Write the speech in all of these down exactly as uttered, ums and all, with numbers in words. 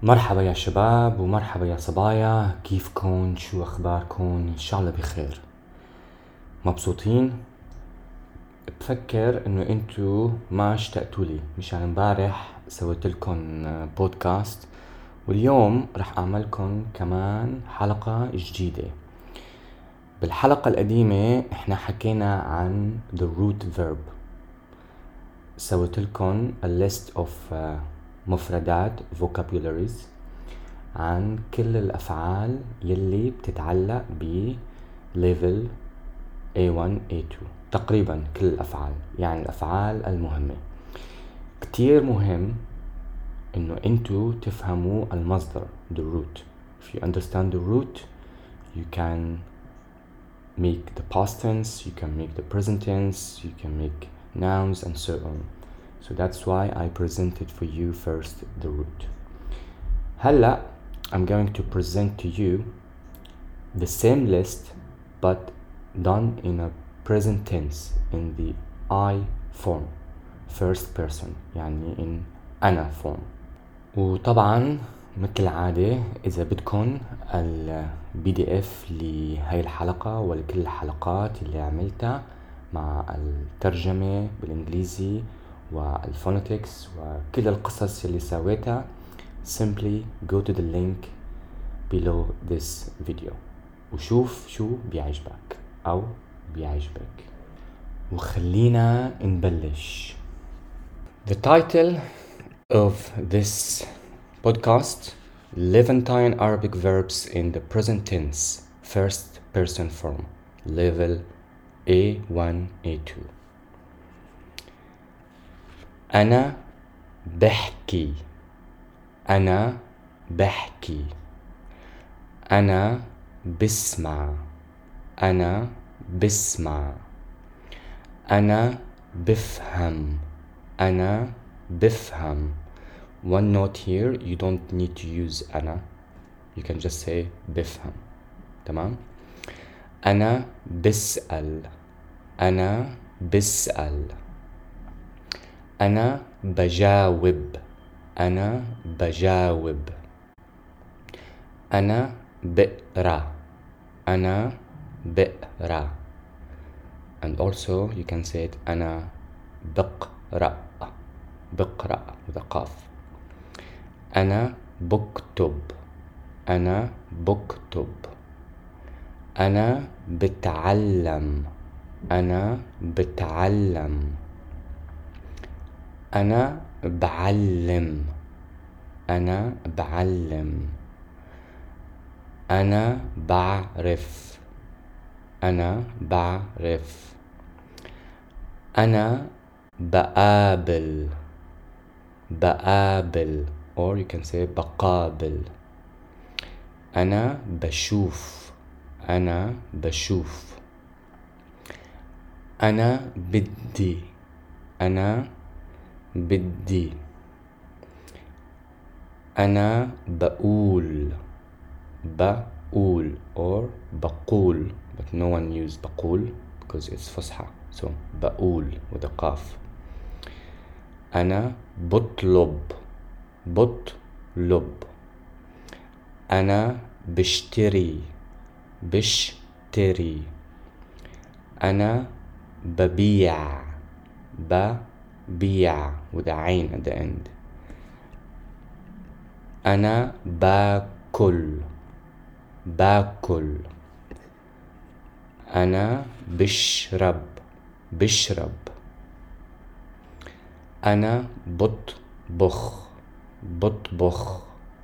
مرحبا يا شباب ومرحبا يا صبايا، كيفكن؟ شو أخباركن؟ إن شاء الله بخير. مبسوطين؟ بفكر إنه أنتو ما اشتقتولي، مشان امبارح سويتلكن بودكاست، واليوم رح أعملكن كمان حلقة جديدة. بالحلقة القديمة إحنا حكينا عن the root verb. سويتلكن a list of uh, مفردات vocabularies عن كل الأفعال يلي بتتعلق ب level إيه وان إيه تو، تقريبا كل الأفعال، يعني الأفعال المهمة. كتير مهم إنه أنتو تفهموا المصدر the root. If you understand the root, you can make the past tense, you can make the present tense, you can make nouns and so on. So that's why I presented for you first the root. هلأ I'm going to present to you the same list but done in a present tense, in the I form, first person, يعني in أنا form. وطبعا مثل العادة إذا بدكن ال بي دي إف لهاي الحلقة ولكل الحلقات اللي عملتها مع الترجمة بالإنجليزي والفونetics وكل القصص اللي سويتها، simply go to the link below this video وشوف شو بيعجبك أو بيعجبك. وخلينا نبلش. The title of this podcast: Levantine Arabic verbs in the present tense, first person form, level إيه وان إيه تو. أنا بحكي، أنا بحكي. أنا بسمع، أنا بسمع. أنا بفهم، أنا بفهم. One note here, you don't need to use أنا, you can just say بفهم. تمام؟ أنا بسأل، أنا بسأل. أنا بجاوب، أنا بجاوب. أنا بقرأ، أنا بقرأ. And also you can say it أنا بقرأ، بقرأ with a قاف. أنا بكتب، أنا بكتب. أنا بتعلم، أنا بتعلم. أنا بعلم، أنا بعلم. أنا بعرف، أنا بعرف. أنا بقابل، بقابل or you can say بقابل. أنا بشوف، أنا بشوف. أنا بدي، أنا بدي. أنا بقول، بقول or بقول, but no one use بقول because it's فصحى, so بقول with a قاف. أنا بطلب، بطلب. أنا بشتري، بشتري. أنا ببيع، ببيع with a عين at the end. أنا باكل، باكل. أنا بشرب، بشرب. أنا بطبخ، بطبخ.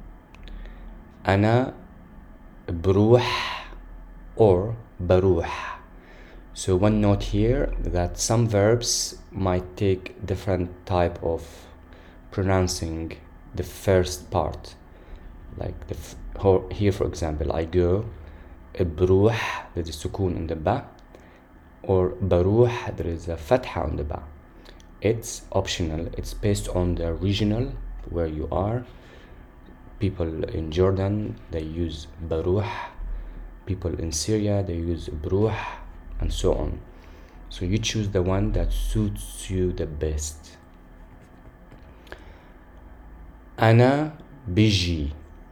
أنا بروح or بروح. So one note here that some verbs might take different type of pronouncing the first part. Like the f- here for example I go, بروح there is سكون in the ba, or بروح there is a فتحة on the ba. It's optional, it's based on the regional where you are. People in Jordan they use بروح, people in Syria they use بروح, and so on. So you choose the one that suits you the best. أنا بيجي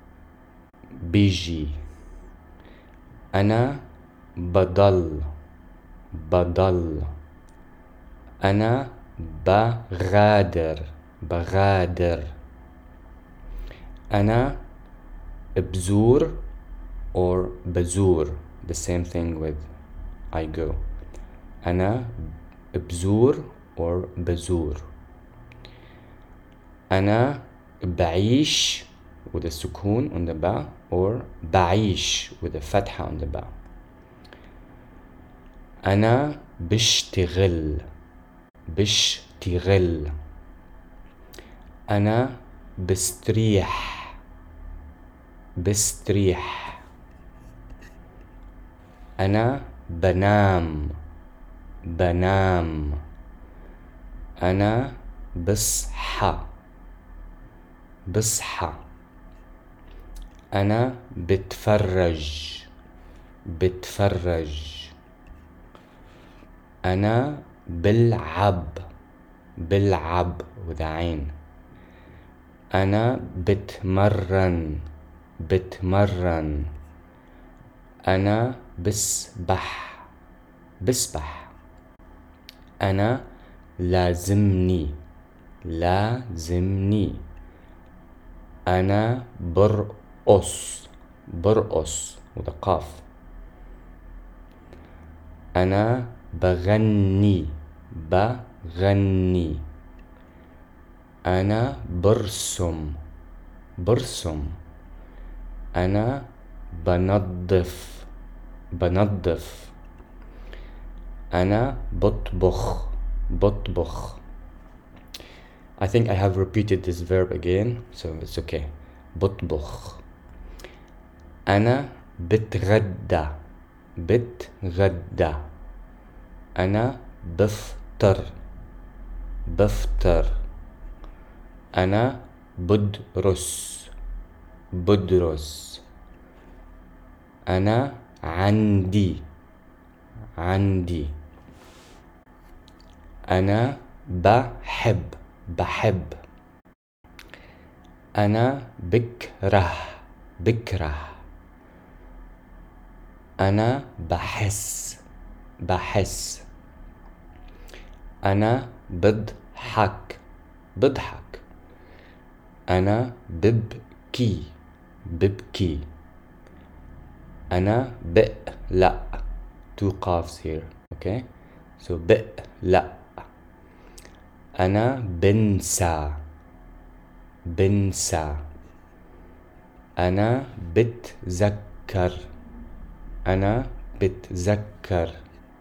بيجي. أنا بضل بضل. أنا بغادر بغادر. أنا بزور or بزور, the same thing with I go. أنا بزور or بزور. أنا بعيش with a سكون on the ba or بعيش with a فتحة on the ba. أنا بشتغل بشتغل. أنا بستريح بستريح. أنا بنام بنام. أنا بصحى بصحى. أنا بتفرج بتفرج. أنا بلعب بلعب with عين. أنا بتمرن بتمرن. أنا بسبح بسبح. أنا لازمني لازمني. أنا برقص برقص with a قاف. أنا بغني بغني. أنا برسم برسم. أنا بنظف بنظف. أنا بطبخ بطبخ. I think I have repeated this verb again, so it's okay. بطبخ. أنا بتغدى بتغدى. أنا بفطر بفطر. أنا بدرس بدرس. أنا عندي عندي. أنا بحب بحب. أنا بكره بكره. أنا بحس بحس. أنا بضحك بضحك. أنا ببكي ببكي. أنا بقلق two قافs here, okay, so بقلق. أنا بنسى بنسى. أنا بتذكر أنا بتذكر.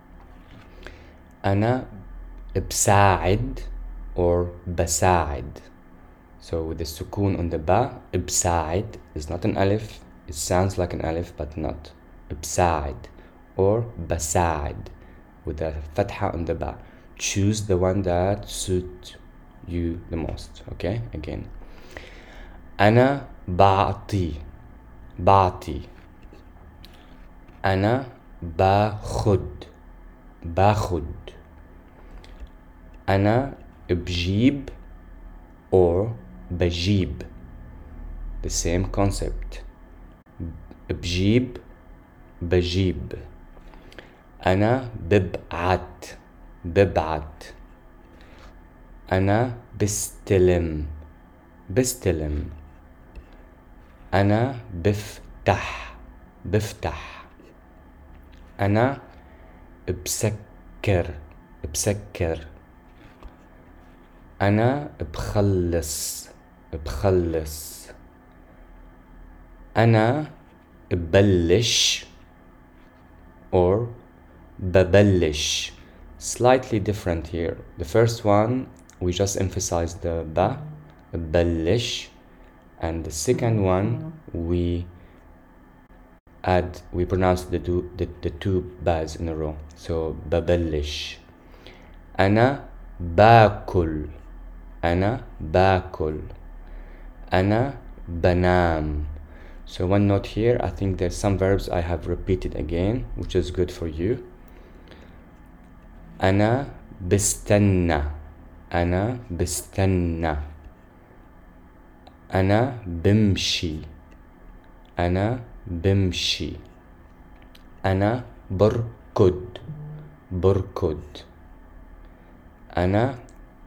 أنا بساعد or بساعد. So with the سكون on the ba, بساعد is not an alif. It sounds like an alif but not. بساعد or بساعد with a فتحة on the ba. Choose the one that suits you the most. Okay, again. أنا بعطي بعطي. أنا باخد باخد. أنا بجيب or بجيب, the same concept. بجيب بجيب. أنا ببعت ببعت. أنا بستلم بستلم. أنا بفتح بفتح. أنا بسكر بسكر. أنا بخلص بخلص. أنا ببلش or ببلش. Slightly different here. The first one we just emphasized the ba, ببلش, and the second one we add we pronounce the two the, the two ba's in a row. So ببلش. أنا باكل أنا باكل. أنا بنام. So one note here, I think there's some verbs I have repeated again, which is good for you. أنا بستنى أنا بستنى. أنا بمشي أنا بمشي أنا بركض بركض أنا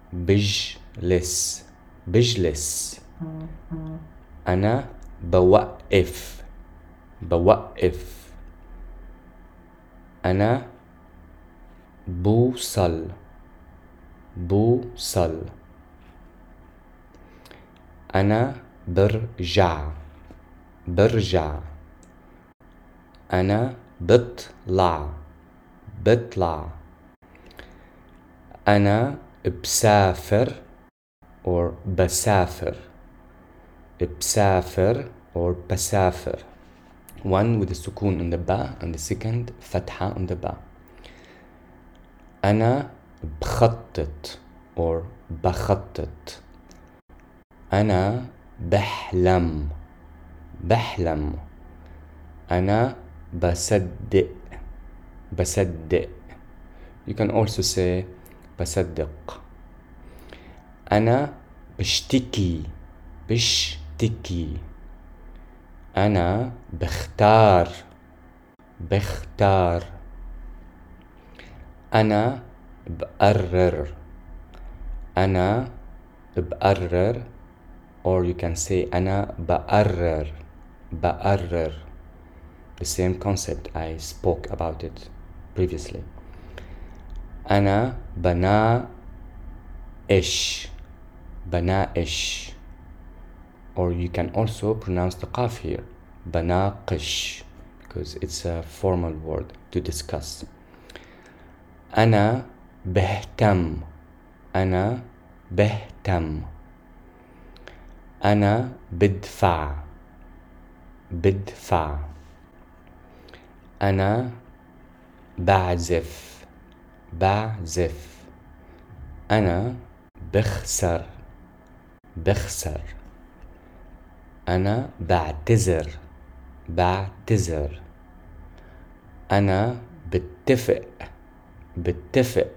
بجلس بجلس أنا بوقف بوقف أنا بوصل بوصل أنا برجع برجع أنا بطلع بطلع أنا بسافر or بسافر بسافر or بسافر. One with the سكون on the ba and the second فتحة on the ba. أنا بخطط or بخطط أنا بحلم بحلم أنا بصدق بصدق. You can also say بصدق. أنا بشتكي بشتكي أنا بختار بختار أنا بقرر أنا بقرر or you can say أنا بقرر بقرر. The same concept I spoke about it previously. أنا بناقش بناقش or you can also pronounce the qaf here بناقش because it's a formal word to discuss. أنا بهتم أنا بهتم أنا بدفع بدفع أنا بعزف بعزف أنا بخسر بخسر أنا بعتذر بعتذر أنا بتفق بتفق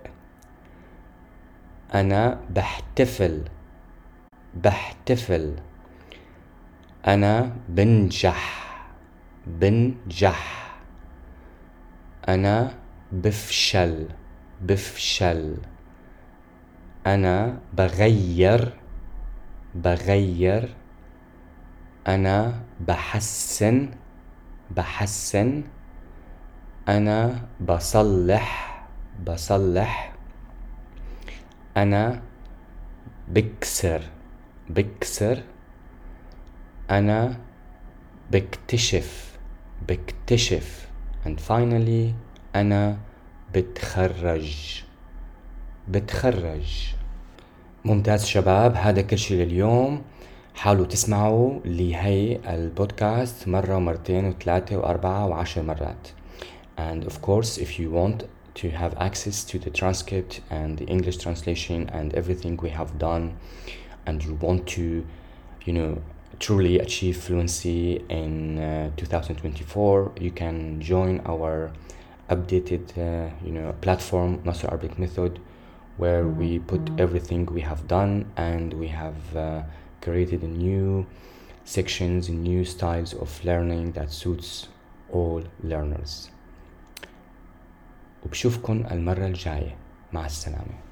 أنا بحتفل بحتفل أنا بنجح بنجح أنا بفشل بفشل أنا بغير بغير أنا بحسن بحسن أنا بصلح بصلح أنا بكسر بكسر أنا بكتشف بكتشف and finally أنا بتخرج بتخرج. ممتاز شباب، هذا كل شي لليوم. حاولوا تسمعوا لهي البودكاست مرة ومرتين وثلاثة وأربعة وعشر مرات. And of course if you want to have access to the transcript and the English translation and everything we have done and you want to you know truly achieve fluency in uh, twenty twenty-four, you can join our updated uh, you know platform Nasr Arabic Method, where we put everything we have done and we have uh, created a new sections, new styles of learning that suits all learners. وبشوفكن المرة الجاية. مع السلامة.